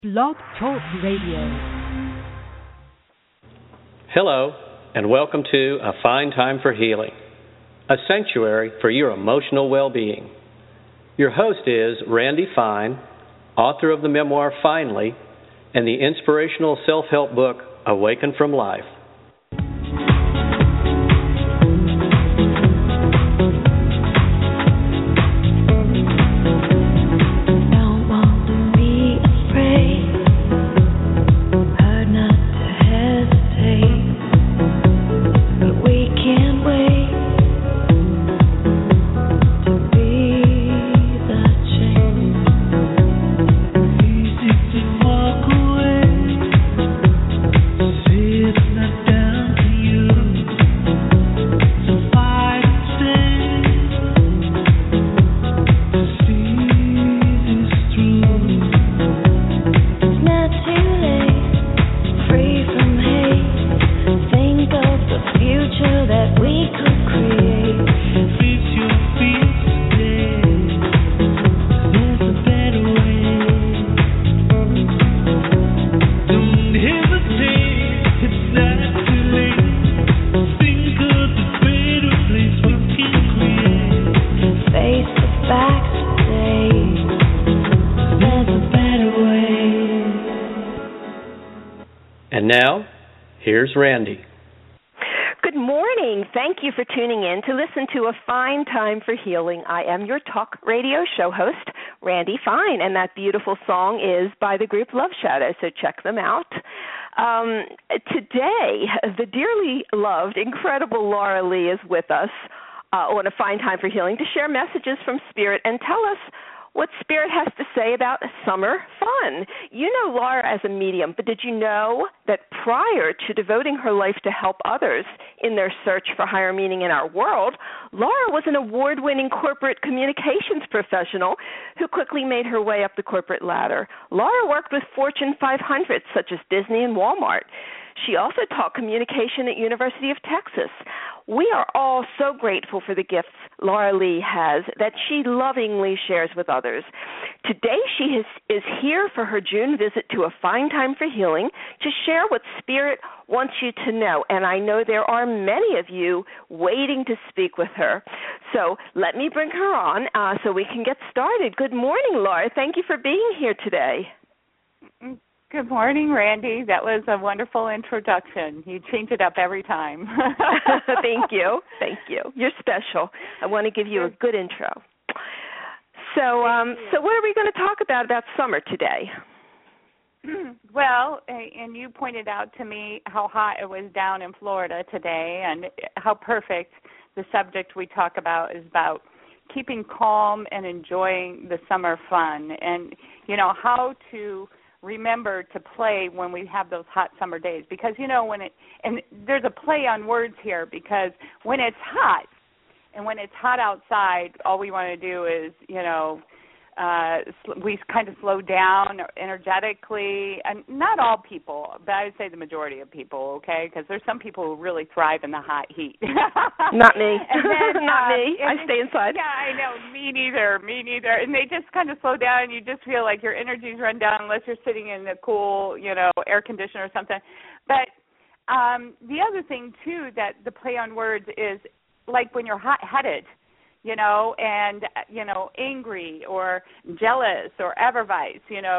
Blog Talk Radio. Hello, and welcome to A Fine Time for Healing, a sanctuary for your emotional well-being. Your host is Randy Fine, author of the memoir Finally and the inspirational self-help book Awaken from Life. And now, here's Randy. Good morning. Thank you for tuning in to listen to A Fine Time for Healing. I am your talk radio show host, Randy Fine, and that beautiful song is by the group Love Shadow, so check them out. Today, the dearly loved, incredible Laura Lee is with us on A Fine Time for Healing to share messages from Spirit and tell us what Spirit has to say about summer fun. You know Laura as a medium, but did you know that prior to devoting her life to help others in their search for higher meaning in our world, Laura was an award-winning corporate communications professional who quickly made her way up the corporate ladder. Laura worked with Fortune 500s such as Disney and Walmart. She also taught communication at University of Texas. We are all so grateful for the gifts Laura Lee has that she lovingly shares with others. Today she is here for her June visit to A Fine Time for Healing to share what Spirit wants you to know. And I know there are many of you waiting to speak with her. So let me bring her on so we can get started. Good morning, Laura. Thank you for being here today. Good morning, Randy. That was a wonderful introduction. You change it up every time. Thank you. Thank you. You're special. I want to give you a good intro. So what are we going to talk about summer today? Well, and you pointed out to me how hot it was down in Florida today and how perfect the subject we talk about is about keeping calm and enjoying the summer fun and, how to remember to play when we have those hot summer days because and there's a play on words here because when it's hot outside, all we want to do is we kind of slow down energetically, and not all people, but I would say the majority of people, okay, because there's some people who really thrive in the hot heat. Not me. And then, not me. I stay inside. Yeah, I know. Me neither. And they just kind of slow down, and you just feel like your energy's run down unless you're sitting in a cool, air conditioner or something. But the other thing, too, that the play on words is like when you're hot-headed, and angry or jealous or evervice,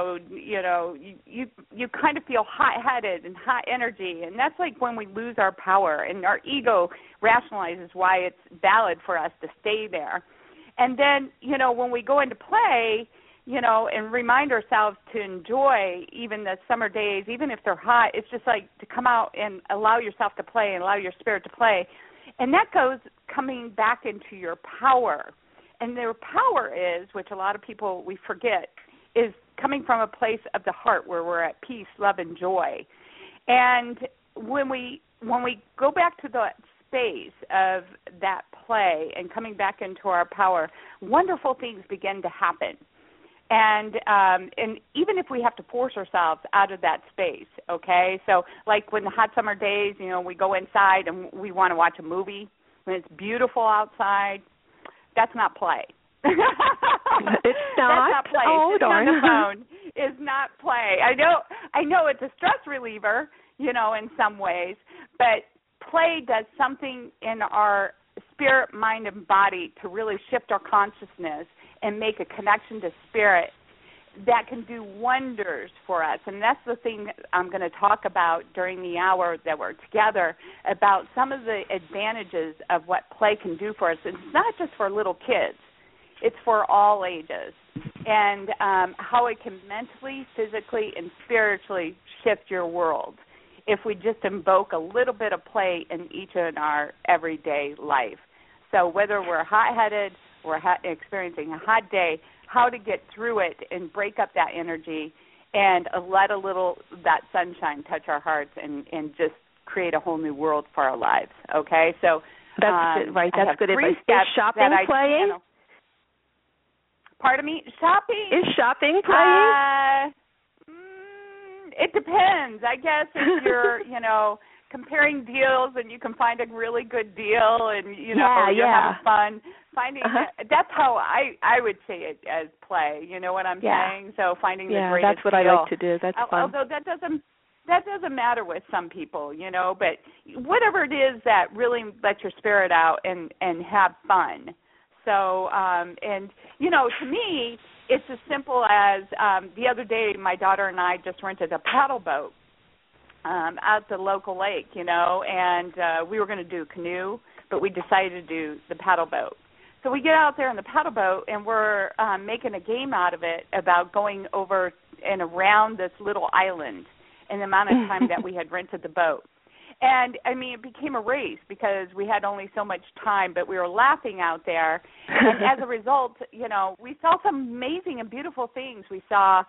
you kind of feel hot-headed and hot energy, and that's like when we lose our power, and our ego rationalizes why it's valid for us to stay there. And then, when we go into play, and remind ourselves to enjoy even the summer days, even if they're hot, it's just like to come out and allow yourself to play and allow your spirit to play. And that goes coming back into your power. And their power is, which a lot of people we forget, is coming from a place of the heart where we're at peace, love, and joy. And when we go back to the space of that play and coming back into our power, wonderful things begin to happen. And even if we have to force ourselves out of that space, okay? So like when the hot summer days, we go inside and we want to watch a movie when it's beautiful outside, that's not play. It's not. That's not play. Oh, Sitting darn. on the phone is not play. I know it's a stress reliever, in some ways, but play does something in our spirit, mind, and body to really shift our consciousness and make a connection to spirit that can do wonders for us. And that's the thing I'm going to talk about during the hour that we're together, about some of the advantages of what play can do for us. It's not just for little kids. It's for all ages. And how it can mentally, physically, and spiritually shift your world if we just invoke a little bit of play in each in our everyday life. So whether we're hot-headed, we're experiencing a hot day, how to get through it and break up that energy and let a little that sunshine touch our hearts and just create a whole new world for our lives, okay? So that's good, right. That's good advice. Is shopping playing? Pardon me? Shopping? Is shopping playing? It depends. I guess if you're, comparing deals and you can find a really good deal and, you're having fun, finding that's how I would say it as play. You know what I'm saying? So finding the greatest deal. Yeah, that's what I like to do. That's fun. Although that doesn't matter with some people, but whatever it is that really lets your spirit out and have fun. So, to me, it's as simple as the other day my daughter and I just rented a paddle boat out the local lake, and we were going to do canoe, but we decided to do the paddle boat. So we get out there in the paddle boat, and we're making a game out of it about going over and around this little island in the amount of time that we had rented the boat. And, it became a race because we had only so much time, but we were laughing out there. And as a result, we saw some amazing and beautiful things. We saw,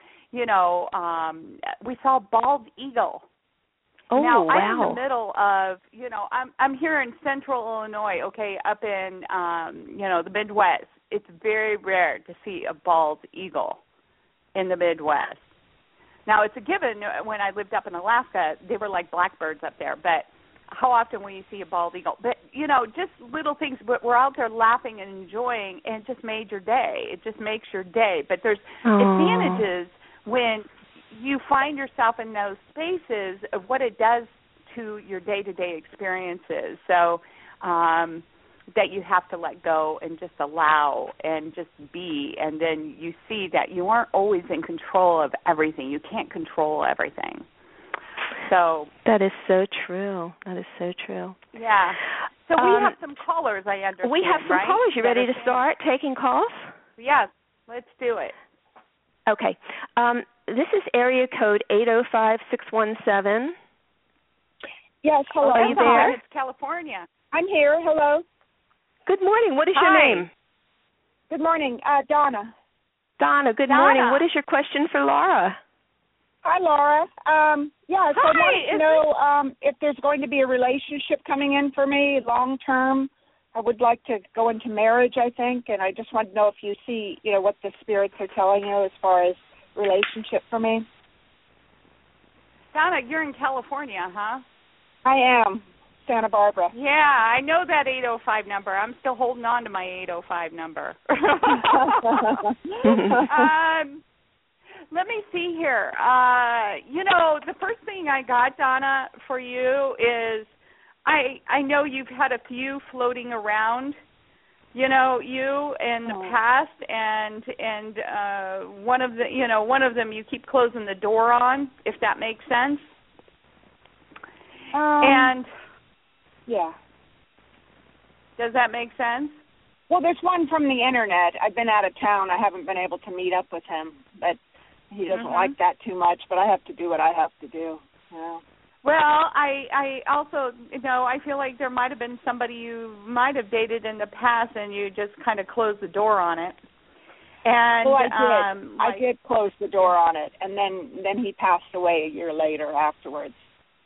we saw a bald eagle. Oh, now, wow. I'm in the middle of, I'm here in central Illinois, okay, up in, the Midwest. It's very rare to see a bald eagle in the Midwest. Now, it's a given. When I lived up in Alaska, they were like blackbirds up there. But how often will you see a bald eagle? But, just little things. But we're out there laughing and enjoying, and it just made your day. It just makes your day. But there's advantages when you find yourself in those spaces of what it does to your day-to-day experiences. So that you have to let go and just allow and just be, and then you see that you aren't always in control of everything. You can't control everything. So that is so true. That is so true. Yeah. So we have some callers, I understand. We have some callers. You ready to start taking calls? Yes, let's do it. Okay. This is area code 805-617. Yes, hello. Are you there? It's California. I'm here. Hello. Good morning. What is your name? Good morning. Donna. Donna, good morning. What is your question for Laura? Hi, Laura. So I wanted to know if there's going to be a relationship coming in for me long term. I would like to go into marriage, I think, and I just want to know if you see, what the spirits are telling you as far as relationship for me. Donna, you're in California, huh? I am. Santa Barbara. Yeah, I know that 805 number. I'm still holding on to my 805 number. Let me see here. The first thing I got, Donna, for you is I know you've had a few floating around, you in the past, and one of them you keep closing the door on, if that makes sense. Yeah. Does that make sense? Well, there's one from the internet. I've been out of town. I haven't been able to meet up with him, but he doesn't like that too much, but I have to do what I have to do. Yeah. Well, I also, I feel like there might have been somebody you might have dated in the past and you just kind of closed the door on it. And well, I did. I did close the door on it, and then he passed away a year later afterwards.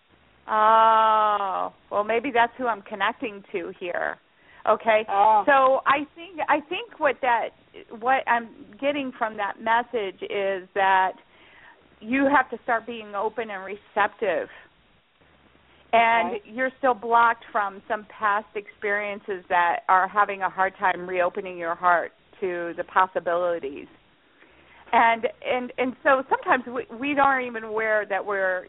Oh, well, maybe that's who I'm connecting to here. Okay. Oh. So I think what I'm getting from that message is that you have to start being open and receptive. And you're still blocked from some past experiences that are having a hard time reopening your heart to the possibilities. And so sometimes we aren't even aware that we're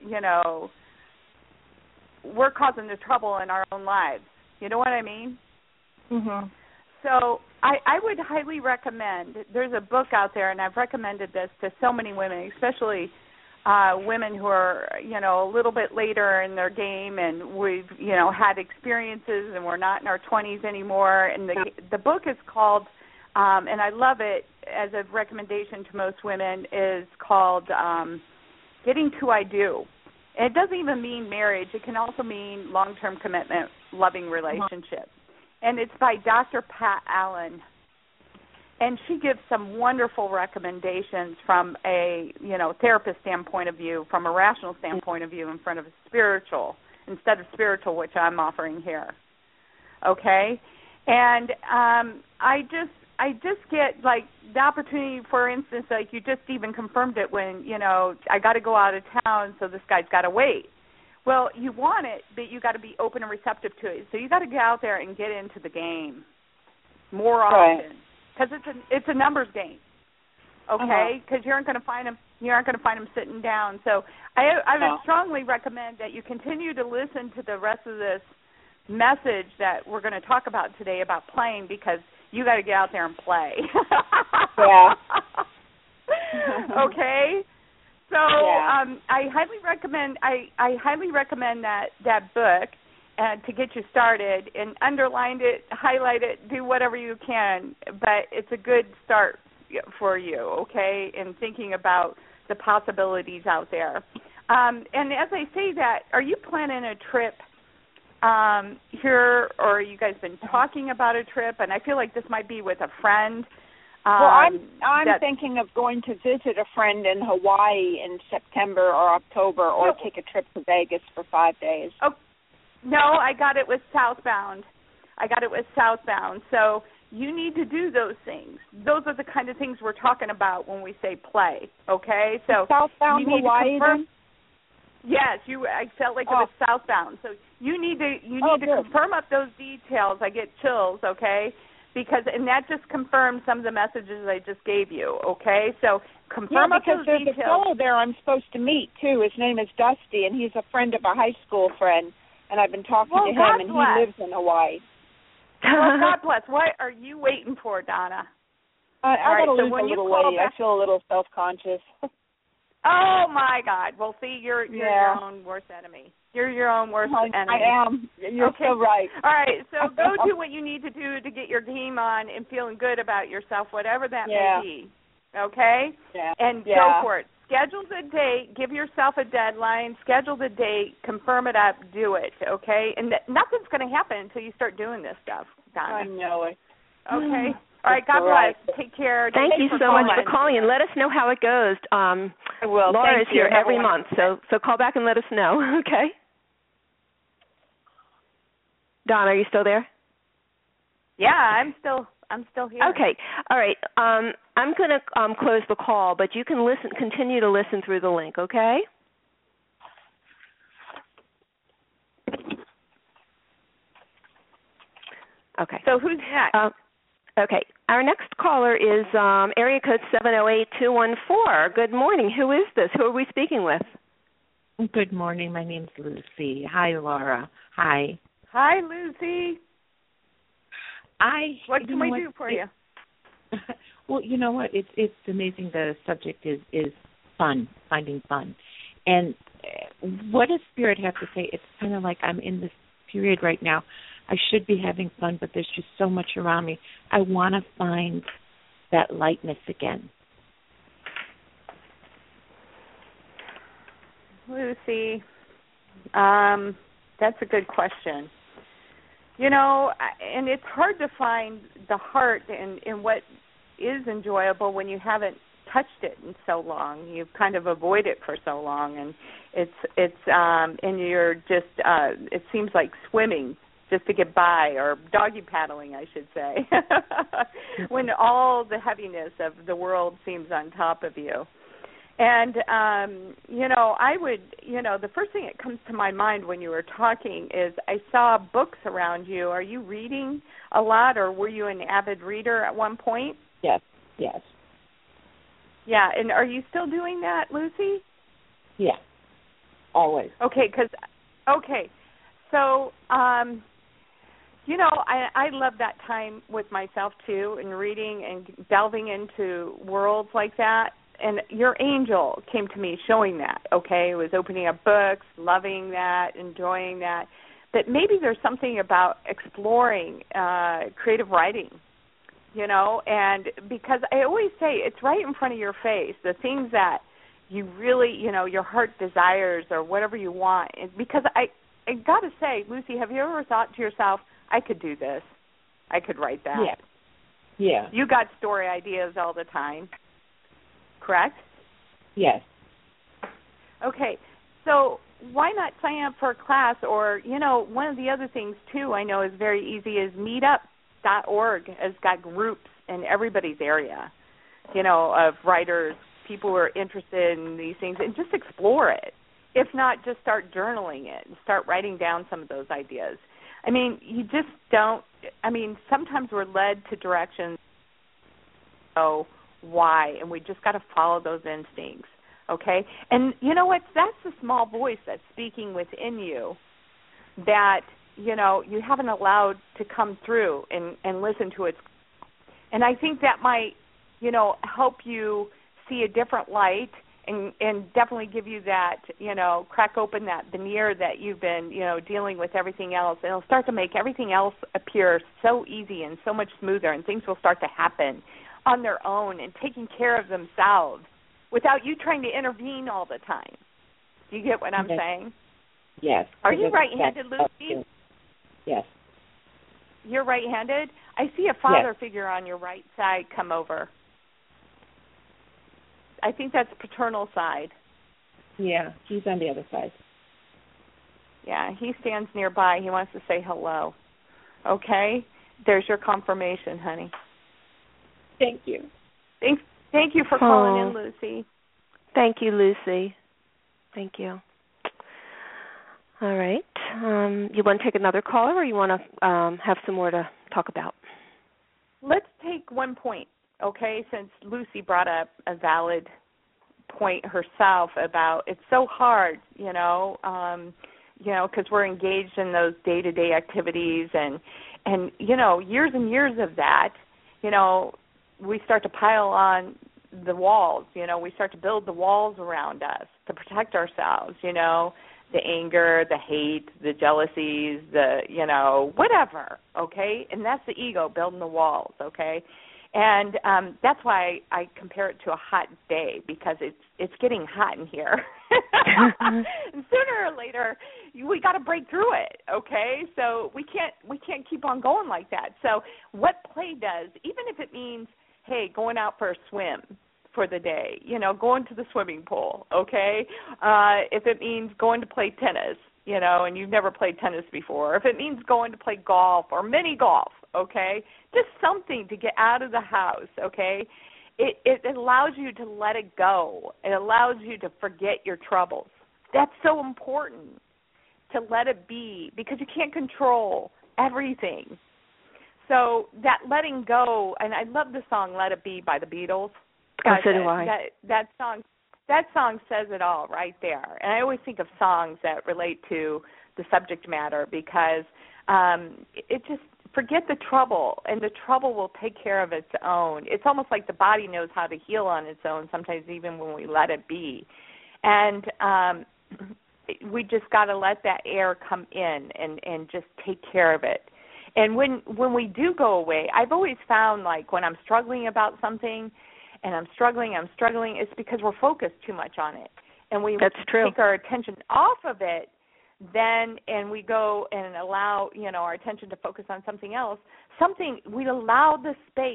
causing the trouble in our own lives. You know what I mean? Mhm. So I would highly recommend, there's a book out there, and I've recommended this to so many women, especially women who are, a little bit later in their game, and we've, had experiences and we're not in our 20s anymore. And the book is called, and I love it as a recommendation to most women, is called Getting to I Do. And it doesn't even mean marriage. It can also mean long-term commitment, loving relationship. And it's by Dr. Pat Allen. And she gives some wonderful recommendations from a, therapist standpoint of view, from a rational standpoint of view, in front of a spiritual, instead of spiritual, which I'm offering here. Okay? And I just get, like, the opportunity, for instance, like you just even confirmed it when, I got to go out of town, so this guy's got to wait. Well, you want it, but you got to be open and receptive to it. So you got to get out there and get into the game more often, because it's a numbers game. Okay, because you aren't going to find them. You aren't going to find them sitting down. So I would strongly recommend that you continue to listen to the rest of this message that we're going to talk about today about playing, because you got to get out there and play. Yeah. Okay. So I highly recommend that book to get you started, and underline it, highlight it, do whatever you can. But it's a good start for you, okay, in thinking about the possibilities out there. And as I say that, are you planning a trip here, or you guys been talking about a trip? And I feel like this might be with a friend. Well, I'm thinking of going to visit a friend in Hawaii in September or October, or take a trip to Vegas for 5 days. Oh, no, I got it with Southbound. So you need to do those things. Those are the kind of things we're talking about when we say play, okay? So Southbound you need Hawaii, to confirm. then? Yes, I felt like it was Southbound. So you need to confirm up those details. I get chills, okay? And that just confirms some of the messages I just gave you, okay? So confirm up those details. Because there's a fellow there I'm supposed to meet, too. His name is Dusty, and he's a friend of a high school friend, and I've been talking to him, and he lives in Hawaii. Well, God bless. What are you waiting for, Donna? I got to lose a little weight. I feel a little self-conscious. Oh, my God. Well, see, you're your own worst enemy. You're your own worst enemy. I am. You're so right. All right, so go do what you need to do to get your game on and feeling good about yourself, whatever that may be, okay? Yeah. And go for it. Schedule the date. Give yourself a deadline. Schedule the date. Confirm it up. Do it, okay? And nothing's going to happen until you start doing this stuff, Donna. I know it. Okay. All right, God bless. Take care. Thank you so much for calling, and let us know how it goes. I will. Laura is here every month, so call back and let us know, okay? Don, are you still there? Yeah, I'm still here. Okay. All right. I'm going to close the call, but you can continue to listen through the link, okay? Okay. So who's next? Okay. Our next caller is area code 708-214. Good morning. Who is this? Who are we speaking with? Good morning. My name's Lucy. Hi, Laura. Hi. Hi, Lucy. What can we do for you? Well, you know what? It's amazing. The subject is fun, finding fun. And what does Spirit have to say? It's kind of like I'm in this period right now. I should be having fun, but there's just so much around me. I want to find that lightness again. Lucy, that's a good question. And it's hard to find the heart in what is enjoyable when you haven't touched it in so long. You've kind of avoided it for so long, and and you're just it seems like swimming just to get by, or doggy paddling, I should say, when all the heaviness of the world seems on top of you. And, I would, the first thing that comes to my mind when you were talking is I saw books around you. Are you reading a lot, or were you an avid reader at one point? Yes. Yeah, and are you still doing that, Lucy? Yeah, always. Okay, so, I love that time with myself, too, and reading and delving into worlds like that. And your angel came to me showing that, okay? It was opening up books, loving that, enjoying that. That maybe there's something about exploring creative writing, and because I always say it's right in front of your face, the things that you really, your heart desires or whatever you want. Because I got to say, Lucy, have you ever thought to yourself, I could do this. I could write that. Yeah. You got story ideas all the time, correct? Yes. Okay. So why not sign up for a class? Or, one of the other things, too, I know is very easy is meetup.org has got groups in everybody's area, of writers, people who are interested in these things, and just explore it. If not, just start journaling it and start writing down some of those ideas. I mean, you just don't, sometimes we're led to directions, why, and we just got to follow those instincts, okay? And you know what? That's the small voice that's speaking within you that, you haven't allowed to come through and listen to it. And I think that might, help you see a different light and definitely give you that, crack open that veneer that you've been, dealing with everything else. And it'll start to make everything else appear so easy and so much smoother, and things will start to happen on their own and taking care of themselves without you trying to intervene all the time. Do you get what I'm saying? Yes. Are you right-handed, Lucy? Yes. You're right-handed? I see a father figure on your right side come over. I think that's paternal side. Yeah, he's on the other side. Yeah, he stands nearby. He wants to say hello. Okay? There's your confirmation, honey. Thank you. Thank you for calling in, Lucy. Thank you, Lucy. Thank you. All right. You want to take another caller, or you want to have some more to talk about? Let's take one point, okay, since Lucy brought up a valid point herself about it's so hard, because we're engaged in those day-to-day activities and years and years of that, we start to pile on the walls, we start to build the walls around us to protect ourselves, the anger, the hate, the jealousies, the, whatever, okay? And that's the ego building the walls, okay? And that's why I compare it to a hot day, because it's getting hot in here. And sooner or later, we got to break through it, okay? So we can't keep on going like that. So what play does, even if it means, hey, going out for a swim for the day, going to the swimming pool, okay? If it means going to play tennis, and you've never played tennis before, if it means going to play golf or mini golf, okay, just something to get out of the house, okay, it allows you to let it go. It allows you to forget your troubles. That's so important, to let it be, because you can't control everything. So that letting go, and I love the song "Let It Be" by the Beatles. Gosh, so do I. That song says it all right there. And I always think of songs that relate to the subject matter, because it just, forget the trouble, and the trouble will take care of its own. It's almost like the body knows how to heal on its own, sometimes even when we let it be. And we just got to let that air come in and just take care of it. And when we do go away, I've always found, like, when I'm struggling about something and I'm struggling, it's because we're focused too much on it. And we take our attention off of it, and we go and allow, our attention to focus on something else. We allow the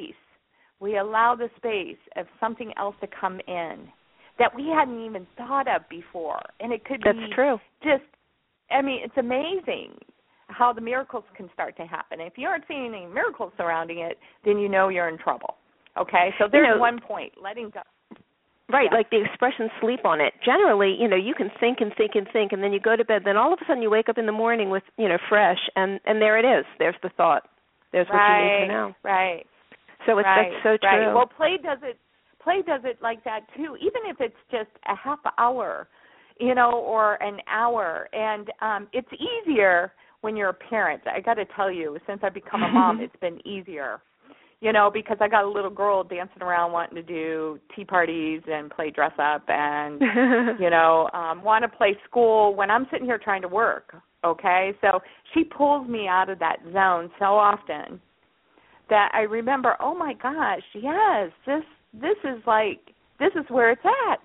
space of something else to come in that we hadn't even thought of before. And it could be just, it's amazing how the miracles can start to happen. If you aren't seeing any miracles surrounding it, then you're in trouble. Okay? So there's one point, letting go. Right, like the expression sleep on it. Generally, you can think and think and think, and then you go to bed, then all of a sudden you wake up in the morning with, fresh, and there it is. There's the thought. There's what you need to know. Right. So that's so true. Right. Well, play does it like that too, even if it's just a half hour, or an hour. And it's easier when you're a parent. I got to tell you, since I've become a mom, it's been easier. Because I got a little girl dancing around wanting to do tea parties and play dress up and, want to play school when I'm sitting here trying to work, okay? So she pulls me out of that zone so often that I remember, oh, my gosh, yes, this is where it's at.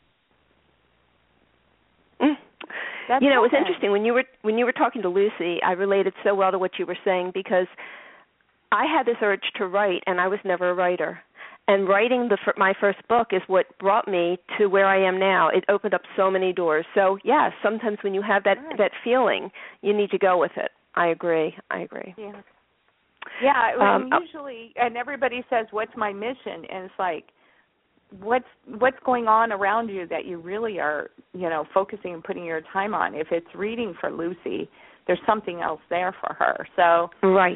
That's it was interesting. When you were talking to Lucy, I related so well to what you were saying because I had this urge to write, and I was never a writer. And writing my first book is what brought me to where I am now. It opened up so many doors. So, yes, sometimes when you have that feeling, you need to go with it. I agree. Yeah, usually, and everybody says, what's my mission? And it's like, what's going on around you that you really are, focusing and putting your time on? If it's reading for Lucy, there's something else there for her. So, right.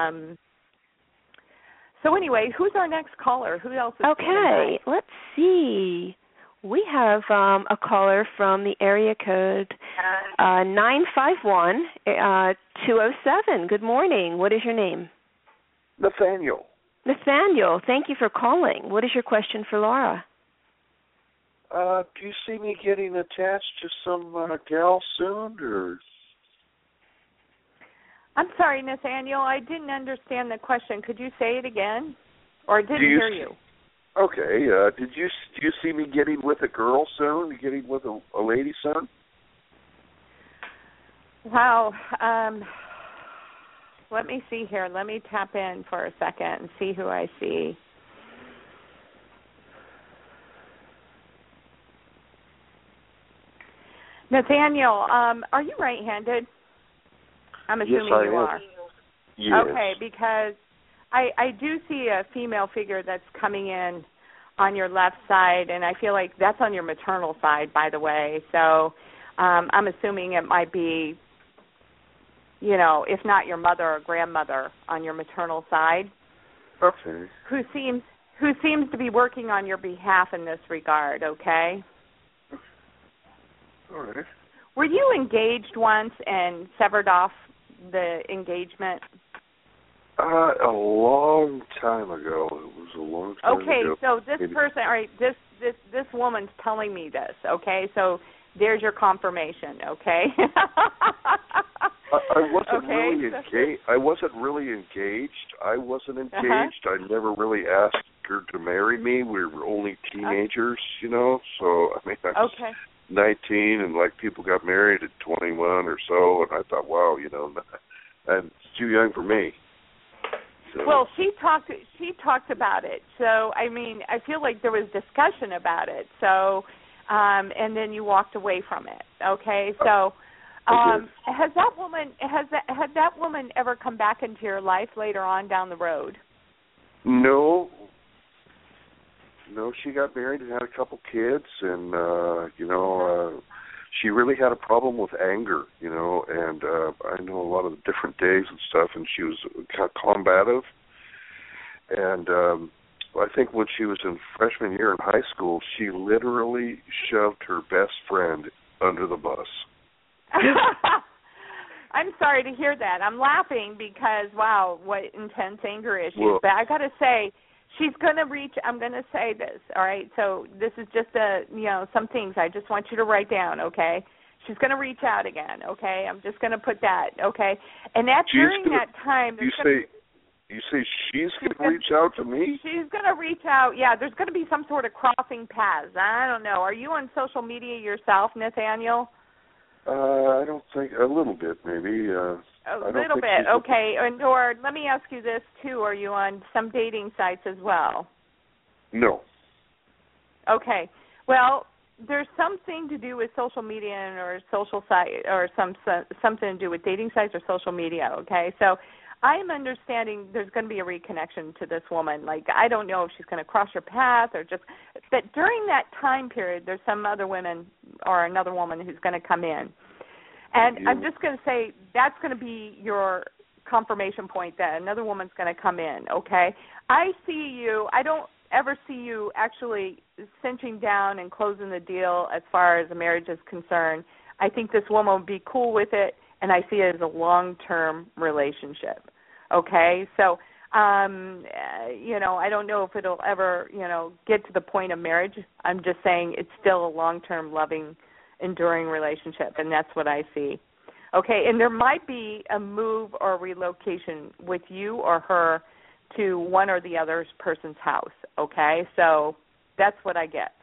So anyway, who's our next caller? Who else is Okay, let's see. We have a caller from the area code 951 207. Good morning. What is your name? Nathaniel. Nathaniel, thank you for calling. What is your question for Laura? Do you see me getting attached to some gal soon, or? I'm sorry, Nathaniel. I didn't understand the question. Could you say it again? Or didn't hear you? Okay. Do you see me getting with a girl soon? Getting with a lady soon? Wow. Let me see here. Let me tap in for a second and see who I see. Nathaniel, are you right-handed? I'm assuming yes, I you am. are. Yes. Okay, because I do see a female figure that's coming in on your left side, and I feel like that's on your maternal side, by the way. So I'm assuming it might be, if not your mother or grandmother on your maternal side. Okay. Who seems to be working on your behalf in this regard, okay? All right. Were you engaged once and severed off the engagement? A long time ago. It was a long time ago. Okay, so this person, all right, this woman's telling me this, okay? So there's your confirmation, okay? I wasn't really engaged. I wasn't really engaged. I wasn't engaged. I never really asked her to marry me. We were only teenagers, So, I mean, I was 19, and people got married at 21 or so, and I thought, wow, and it's too young for me. So. Well, she talked about it. So, I mean, I feel like there was discussion about it. So, and then you walked away from it. Okay, so has that woman ever come back into your life later on down the road? No, she got married and had a couple kids, and she really had a problem with anger, and I know a lot of the different days and stuff, and she was kind of combative. And I think when she was in freshman year in high school, she literally shoved her best friend under the bus. I'm sorry to hear that. I'm laughing because, wow, what intense anger issues. Well, but I got to say, she's going to reach, I'm going to say this, all right? So this is just some things I just want you to write down, okay? She's going to reach out again, okay? I'm just going to put that, okay? And that's during that time. You say she's going to reach out to me? She's going to reach out. Yeah, there's going to be some sort of crossing paths. I don't know. Are you on social media yourself, Nathaniel? I don't think, a little bit maybe. A little bit, okay. Or let me ask you this, too. Are you on some dating sites as well? No. Okay. Well, there's something to do with social media or social site or something to do with dating sites or social media, okay? So I'm understanding there's going to be a reconnection to this woman. Like, I don't know if she's going to cross your path or just – but during that time period, there's some other women or another woman who's going to come in. And I'm just going to say that's going to be your confirmation point that another woman's going to come in, okay? I don't ever see you actually cinching down and closing the deal as far as a marriage is concerned. I think this woman would be cool with it, and I see it as a long-term relationship, okay? So, I don't know if it'll ever, get to the point of marriage. I'm just saying it's still a long-term, loving, enduring relationship, and that's what I see. Okay, and there might be a move or a relocation with you or her to one or the other person's house, okay? So that's what I get.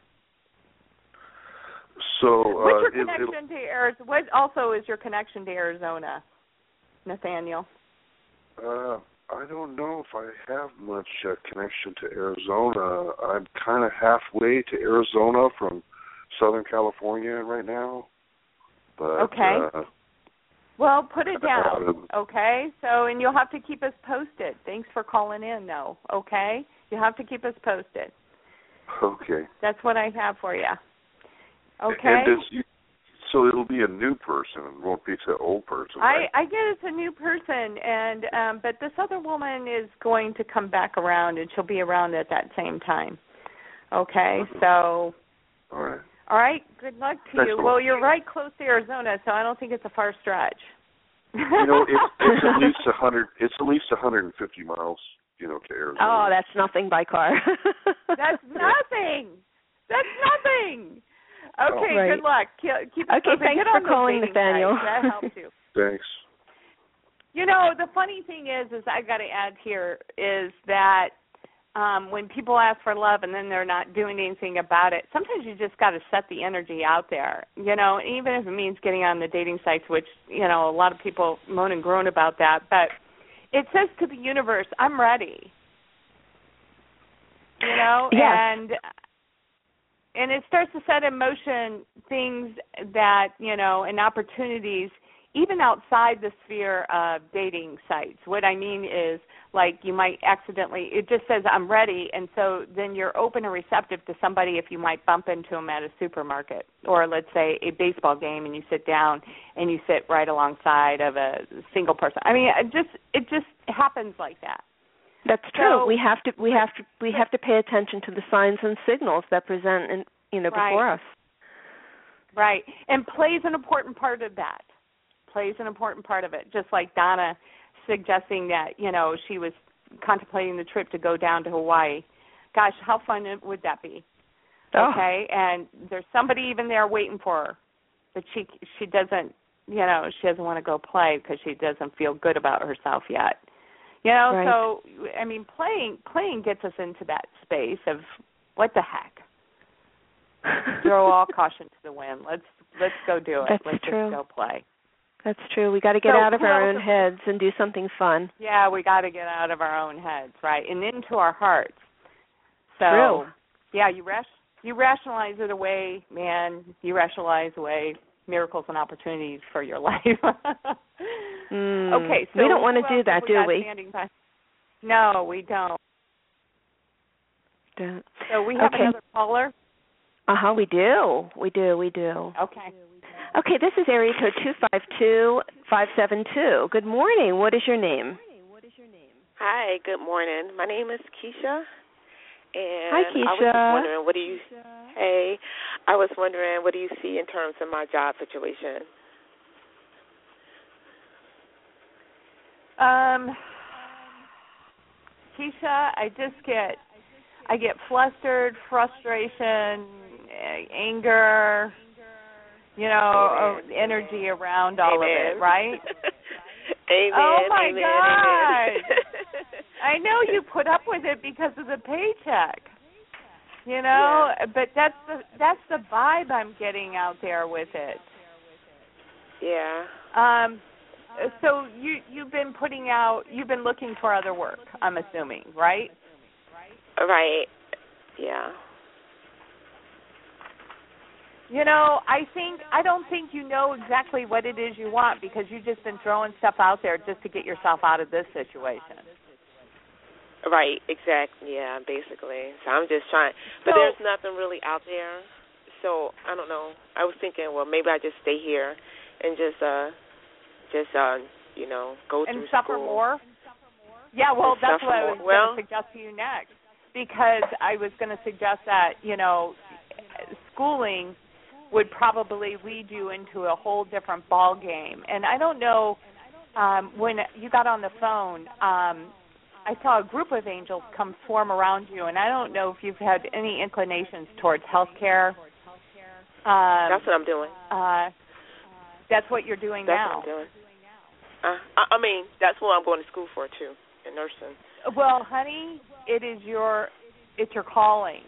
So what's your connection to Arizona? What also is your connection to Arizona, Nathaniel? I don't know if I have much connection to Arizona. I'm kind of halfway to Arizona from Southern California right now. But, okay. Well, put it down, okay? So, and you'll have to keep us posted. Thanks for calling in, though, okay? You'll have to keep us posted. Okay. That's what I have for you. Okay? So it'll be a new person. It won't be an old person, right? I get it's a new person, and but this other woman is going to come back around, and she'll be around at that same time. Okay? So... All right. All right, good luck to you. Well, you're right close to Arizona, so I don't think it's a far stretch. It's at least 100. It's at least 150 miles, to Arizona. Oh, that's nothing by car. That's nothing. That's nothing. Okay, right. Good luck. Keep it okay, thanks for calling, Nathaniel. That helps you. Thanks. The funny thing is I got to add here is that when people ask for love and then they're not doing anything about it, sometimes you just got to set the energy out there, even if it means getting on the dating sites, which, a lot of people moan and groan about that. But it says to the universe, I'm ready, yes. And it starts to set in motion things that, and opportunities even outside the sphere of dating sites. What I mean is, like, you might accidentally, it just says, I'm ready, and so then you're open and receptive to somebody if you might bump into them at a supermarket or, let's say, a baseball game, and you sit down and you sit right alongside of a single person. I mean, it just happens like that. That's true. So, we have to pay attention to the signs and signals that present, before us. Right, and plays an important part of that. Just like Donna suggesting that, she was contemplating the trip to go down to Hawaii. Gosh, how fun would that be? Oh. Okay, and there's somebody even there waiting for her, but she doesn't, she doesn't want to go play because she doesn't feel good about herself yet. Right. So, I mean, playing gets us into that space of what the heck. Throw all caution to the wind. Let's go do it. Let's true. Just go play. That's true. We got to get out of our own heads and do something fun. Yeah, we got to get out of our own heads, right, and into our hearts. So, true. Yeah, you rationalize it away, man. You rationalize away miracles and opportunities for your life. Okay, so we don't want to do that, do we? No, we don't. So we have another caller. We do. Okay, this is area code 252-572. Good morning. What is your name? Hi, good morning. My name is Keisha. And Hi, Keisha. I was just wondering, what do you see in terms of my job situation? Keisha, I get flustered, frustration, anger, energy around all of it, right? Amen. Oh my amen, God! Amen. I know you put up with it because of the paycheck, but that's the vibe I'm getting out there with it. Yeah. So you've been looking for other work, I'm assuming, right? Right. Yeah. I don't think you know exactly what it is you want because you've just been throwing stuff out there just to get yourself out of this situation. Right, exactly. Yeah, basically. So I'm just trying. But there's nothing really out there. So I don't know. I was thinking, well, maybe I just stay here and just go and through suffer school. more. Yeah, well, and that's what I was going to well, suggest to you next, because I was going to suggest that schooling would probably lead you into a whole different ball game. And I don't know, when you got on the phone, I saw a group of angels come swarm around you, and I don't know if you've had any inclinations towards healthcare. That's what I'm doing. That's what you're doing now. That's what I'm doing. That's what I'm going to school for, too, in nursing. Well, honey, it's your calling.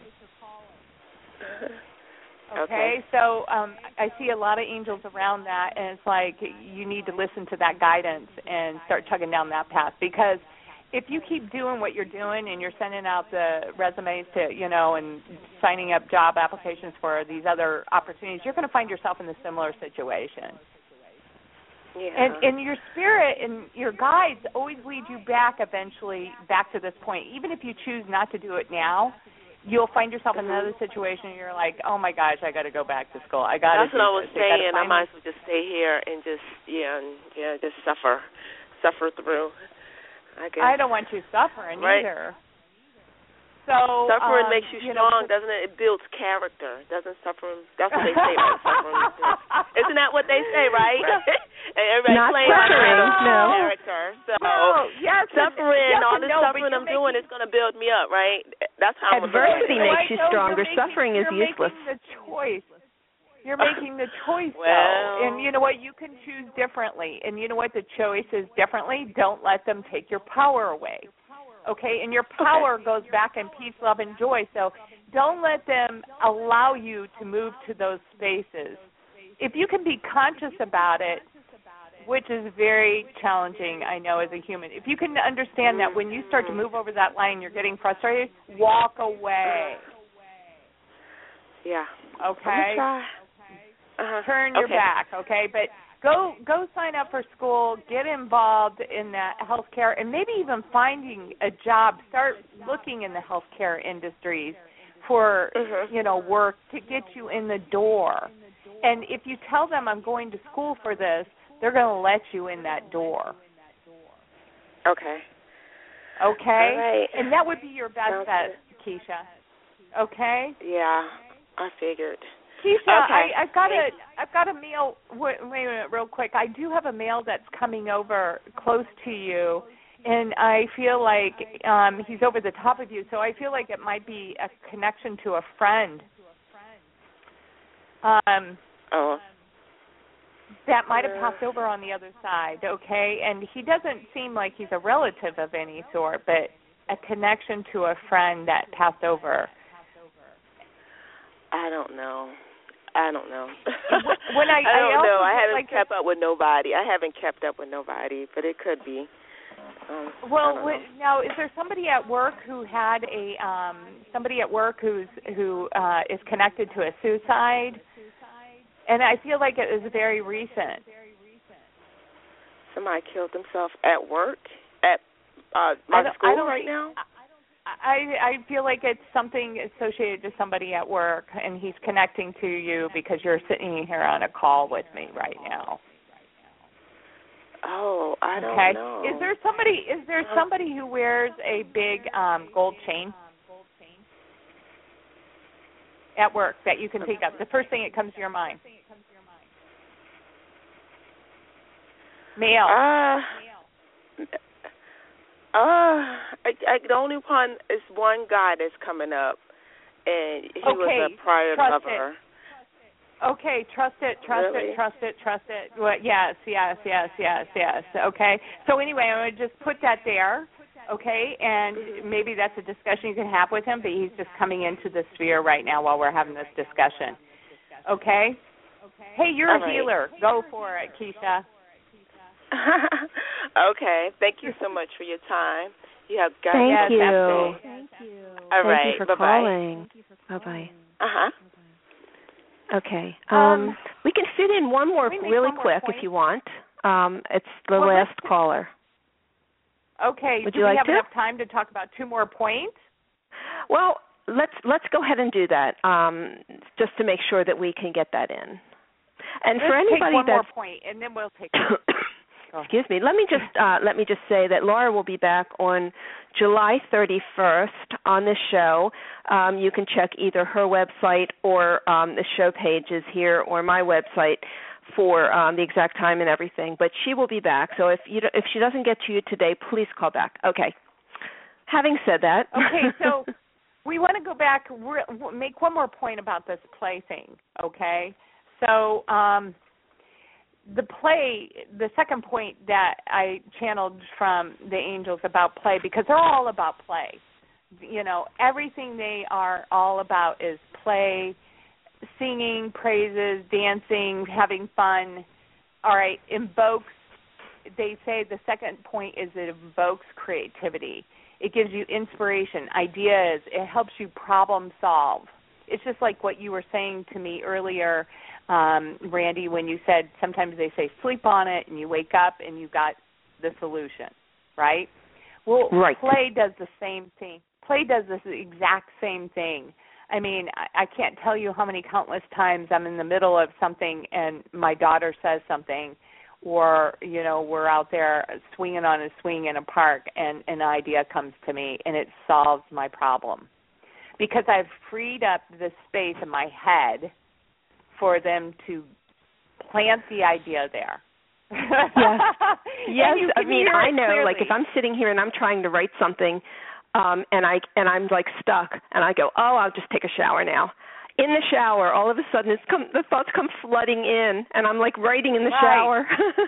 Okay, so I see a lot of angels around that, and it's like you need to listen to that guidance and start chugging down that path, because if you keep doing what you're doing and you're sending out the resumes to, and signing up job applications for these other opportunities, you're going to find yourself in a similar situation. Yeah. And your spirit and your guides always lead you eventually back to this point. Even if you choose not to do it now, you'll find yourself in another situation and you're like, oh my gosh, I got to go back to school. That's what I was saying. I might as well just stay here and just just suffer through. I guess. I don't want you suffering either. So suffering makes you strong, doesn't it? It builds character. Doesn't suffering? That's what they say about suffering. Isn't that what they say, right? And everybody not playing suffering, no. character. So yes, suffering, all this no, suffering I'm doing is going to build me up, right? That's how adversity makes you stronger. Suffering is useless. You're making the choice. You're making the choice, well, though. And you know what? You can choose differently. And you know what? The choice is differently. Don't let them take your power away. Okay? And your power goes back in peace, love, and joy. So don't let them allow you to move to those spaces. If you can be conscious about it, which is very challenging, I know, as a human. If you can understand that when you start to move over that line, you're getting frustrated, walk away. Yeah. Okay? Turn your back, okay? But go sign up for school, get involved in that healthcare, and maybe even finding a job. Start looking in the healthcare industries for, work to get you in the door. And if you tell them I'm going to school for this, they're going to let you in that door. Okay. Okay? All right. And that would be your best bet, Keisha. Okay? Yeah, I figured. Keisha, okay. I've got a mail. Wait a minute, real quick. I do have a mail that's coming over close to you, and I feel like he's over the top of you. So I feel like it might be a connection to a friend. That might have passed over on the other side. Okay, and he doesn't seem like he's a relative of any sort, but a connection to a friend that passed over. I don't know. When I don't know. I haven't kept up with nobody. But it could be. Now, is there somebody at work who had who is connected to a suicide? And I feel like it is very recent. Somebody killed himself at work at my school right now. I feel like it's something associated to somebody at work, and he's connecting to you because you're sitting here on a call with me right now. Oh, I don't know. Is there somebody who wears a big gold chain at work that you can think of? The first thing that comes to your mind. Male. The only one is one guy that's coming up, and he was a prior lover. Okay, trust it. Well, yes. Okay. So anyway, I'm going to just put that there, okay, and maybe that's a discussion you can have with him, but he's just coming into the sphere right now while we're having this discussion. Okay? Hey, you're a healer. Go for it, Keisha. Okay. Thank you so much for your time. You have got Thank you. Thank you. All right. Thank you for calling. Bye-bye. Okay. We can fit in one more really quick if you want. It's the last caller. Okay. Would do you we like have to? enough time to talk about 2 more points? Well, let's go ahead and do that, just to make sure that we can get that in. And let's for anybody take one that's more point, and then we'll take excuse me. Let me just say that Laura will be back on July 31st on the show. You can check either her website or the show pages here or my website for the exact time and everything. But she will be back. So if she doesn't get to you today, please call back. Okay. Having said that. Okay, so we want to go back, make one more point about this play thing, okay? So the second point that I channeled from the angels about play, because they're all about play. You know, everything they are all about is play, singing, praises, dancing, having fun. All right, invokes, they say the second point is it invokes creativity. It gives you inspiration, ideas. It helps you problem solve. It's just like what you were saying to me earlier, Randy, when you said sometimes they say sleep on it and you wake up and you got the solution, right? Well, right. Play does the same thing. Play does this exact same thing. I mean, I can't tell you how many countless times I'm in the middle of something and my daughter says something, or, you know, we're out there swinging on a swing in a park and an idea comes to me and it solves my problem. Because I've freed up the space in my head for them to plant the idea there. Yes. I mean, I know, clearly. Like if I'm sitting here and I'm trying to write something and I'm like stuck and I go, I'll just take a shower now. In the shower, all of a sudden the thoughts come flooding in, and I'm like writing in the shower.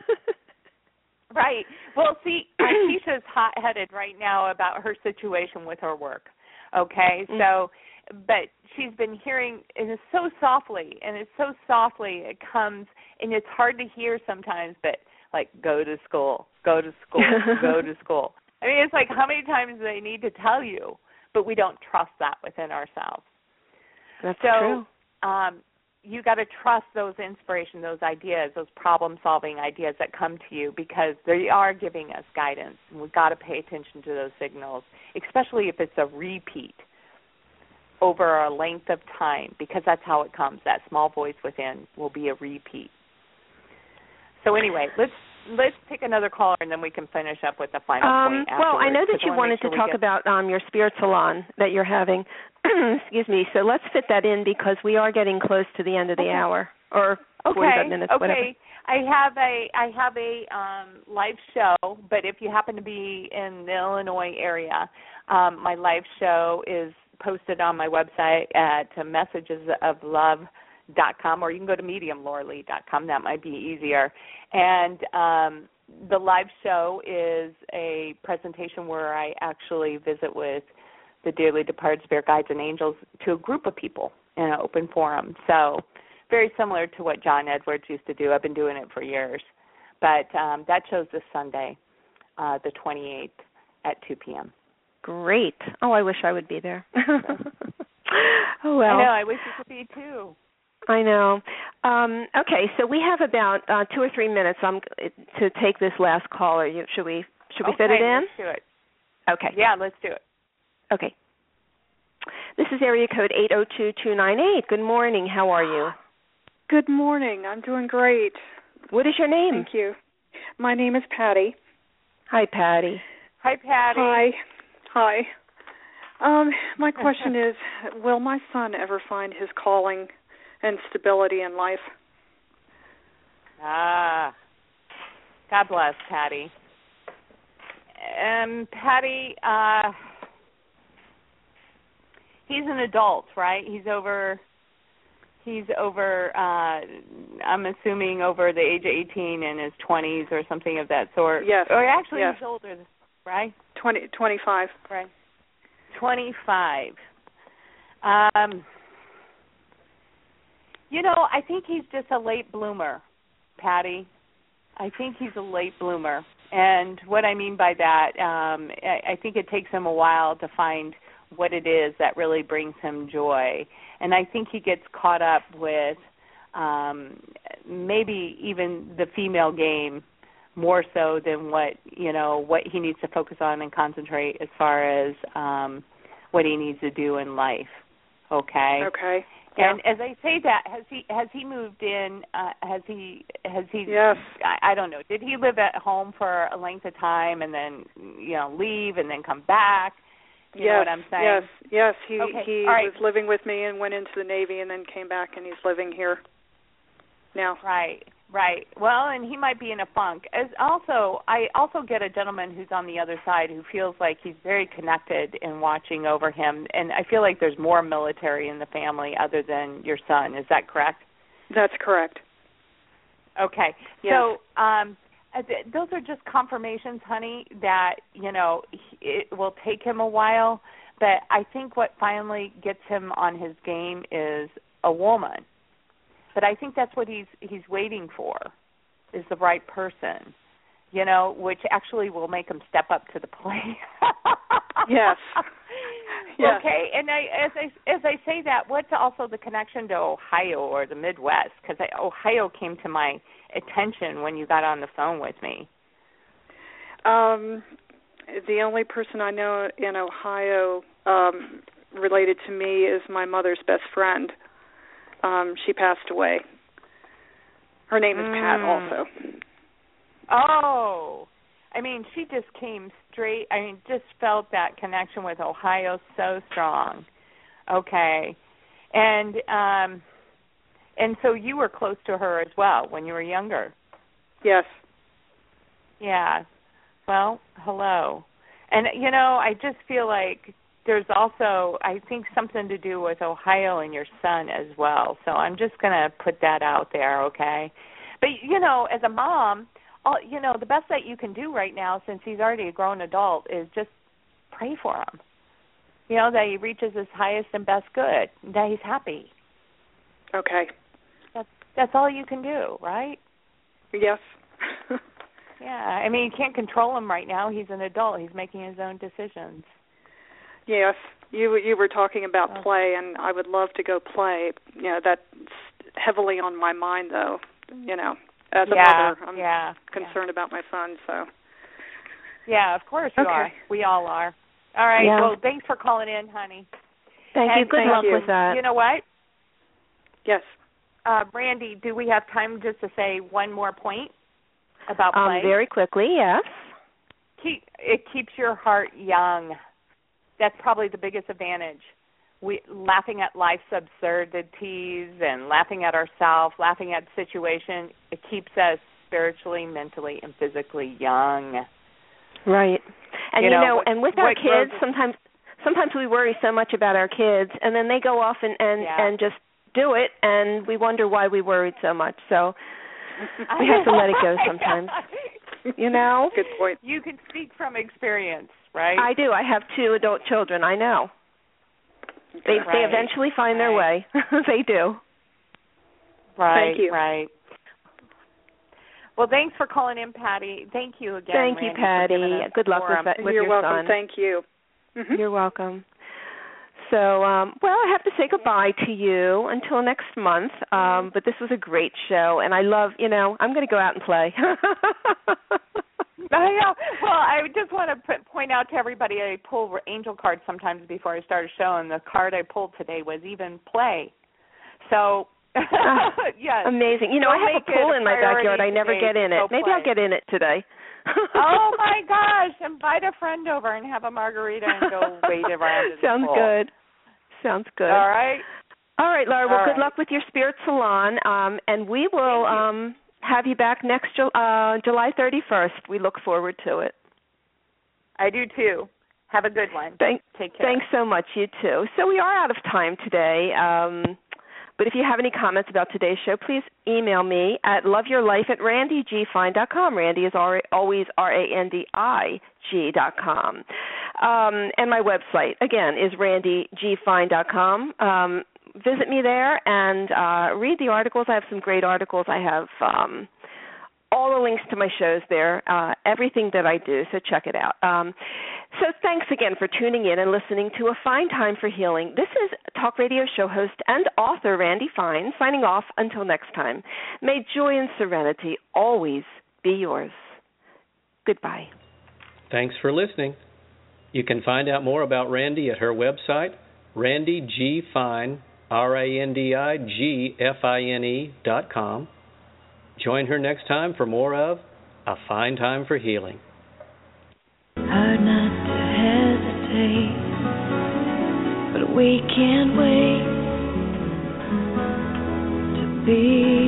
Right. Well, see, Keisha's hot-headed right now about her situation with her work. Okay, so, but she's been hearing, and it's so softly it comes, and it's hard to hear sometimes, but like go to school, go to school, go to school. I mean, it's like how many times do they need to tell you, but we don't trust that within ourselves. That's true. You got to trust those inspiration, those ideas, those problem-solving ideas that come to you because they are giving us guidance, and we've got to pay attention to those signals, especially if it's a repeat over a length of time, because that's how it comes. That small voice within will be a repeat. So anyway, let's take another caller, and then we can finish up with the final point afterwards. Well, I know that you wanted to talk about your spirit salon that you're having. Excuse me. So let's fit that in because we are getting close to the end of the hour, or 45 minutes, whatever. I have a live show, but if you happen to be in the Illinois area, my live show is posted on my website at messagesoflove.com, or you can go to mediumlauralee.com. That might be easier. And the live show is a presentation where I actually visit with the dearly departed spirit guides and angels to a group of people in an open forum. So very similar to what John Edwards used to do. I've been doing it for years. But that show's this Sunday, the 28th at 2 p.m. Great. Oh, I wish I would be there. Oh, well. I know. I wish you could be, too. I know. Okay, so we have about 2 or 3 minutes to take this last caller. Should we fit it in? Let's do it. Okay. Yeah, let's do it. Okay. This is area code 802-298. Good morning. How are you? Good morning. I'm doing great. What is your name? Thank you. My name is Patty. Hi, Patty. Hi, Patty. Hi. My question is, will my son ever find his calling and stability in life? God bless, Patty. Patty, he's an adult, right? He's over, I'm assuming over the age of 18 in his 20s or something of that sort. Yes. Or actually yes. he's older, right? 25. Right. 25. I think he's just a late bloomer, Patty. I think he's a late bloomer. And what I mean by that, I think it takes him a while to find what it is that really brings him joy. And I think he gets caught up with maybe even the female game more so than what he needs to focus on and concentrate as far as what he needs to do in life. Okay? Okay. Yeah. And as I say that, has he moved in? Has he? Yes. I don't know. Did he live at home for a length of time and then leave and then come back? You know what I'm saying? Yes. He was living with me and went into the Navy and then came back and he's living here now. Right. Well, and he might be in a funk. I also get a gentleman who's on the other side who feels like he's very connected in watching over him, and I feel like there's more military in the family other than your son. Is that correct? That's correct. Okay. Yes. So those are just confirmations, honey, that, it will take him a while, but I think what finally gets him on his game is a woman. But I think that's what he's waiting for, is the right person, which actually will make him step up to the plate. Yes. Okay, and as I say that, what's also the connection to Ohio or the Midwest? Because Ohio came to my attention when you got on the phone with me. The only person I know in Ohio related to me is my mother's best friend. She passed away. Her name is Pat also. Oh, she just came straight. Just felt that connection with Ohio so strong. Okay. And so you were close to her as well when you were younger. Yes. Yeah. Well, hello. And, I just feel like there's also, I think, something to do with Ohio and your son as well. So I'm just going to put that out there, okay? But, as a mom, the best that you can do right now, since he's already a grown adult, is just pray for him. That he reaches his highest and best good, that he's happy. Okay. That's all you can do, right? Yes. Yeah. You can't control him right now. He's an adult. He's making his own decisions. Yes, you were talking about play, and I would love to go play. That's heavily on my mind, though. As a mother, I'm concerned about my son. So. Yeah, of course you are. We all are. All right. Yeah. Well, thanks for calling in, honey. Thank you. Good luck with that. You know what? Yes. Randy, do we have time just to say one more point about play? Very quickly, yes. It keeps your heart young. That's probably the biggest advantage. Laughing at life's absurdities and laughing at ourselves, laughing at the situation, it keeps us spiritually, mentally, and physically young. Right. And, and with our kids, sometimes we worry so much about our kids, and then they go off and just do it, and we wonder why we worried so much. So we have to let it go sometimes. Good point. You can speak from experience, right? I do. I have 2 adult children. I know. They eventually find their way. They do. Right. Thank you. Right. Well, thanks for calling in, Patty. Thank you again. Thank you, Patty. Good luck with You're your welcome. son. Thank you. Mm-hmm. You're welcome. So, I have to say goodbye to you until next month. But this was a great show, and I love, I'm going to go out and play. I know. Well, I just want to point out to everybody, I pull angel cards sometimes before I start a show, and the card I pulled today was even play. So, yes. Amazing. I have a pool in my backyard. I never get in it. Maybe I'll get in it today. Oh, my gosh. Invite a friend over and have a margarita and go wait around in Sounds the pool. good. Sounds good. All right. All right, Laura. Well, good luck with your Spirit Salon, and we will have you back next July 31st. We look forward to it. I do, too. Have a good one. Take care. Thanks so much. You, too. So we are out of time today. But if you have any comments about today's show, please email me at loveyourlife@randygfine.com. Randy is always RANDIG.com. And my website, again, is randygfine.com. Visit me there and read the articles. I have some great articles. I have all the links to my shows there, everything that I do, so check it out. So thanks again for tuning in and listening to A Fine Time for Healing. This is talk radio show host and author Randy Fine, signing off until next time. May joy and serenity always be yours. Goodbye. Thanks for listening. You can find out more about Randy at her website, randygfine.com. RandiGFine.com. Join her next time for more of A Fine Time for Healing. Hard not to hesitate, but we can't wait to be